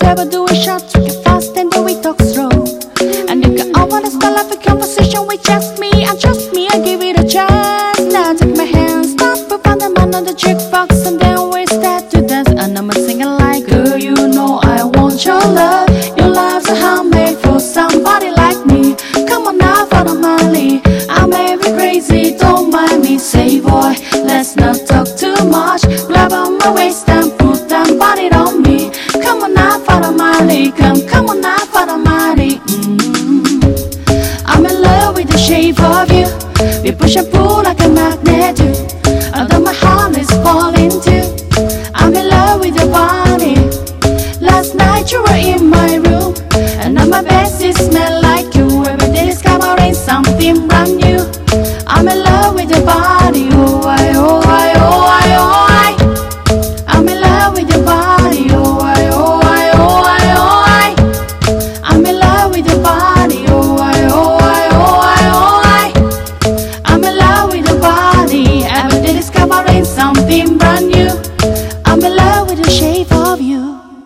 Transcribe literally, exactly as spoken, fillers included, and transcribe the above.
ever do a shot, take it fast and then we talk slow. And you can open a start like a conversation with just me. And trust me, I give it a chance. Now take my hand, start to find the man on the jukebox, and then we start to dance. And I'm singing like, girl, you know I want your love. Your love's a handmade for somebody like me. Come on now, follow my lead. I may be crazy, don't mind me. Say boy, let's not talk too much. Grab on my waist and put that body on me. Come on now, follow my lead. Come, come on now, follow my lead. mm-hmm. I'm in love with the shape of you. We push and pull like a magnet do. Although my heart is falling too. I'm in love with your body. Last night you were in my room, and now my bed it smell like you. Every day discovering something brand new. I'm in love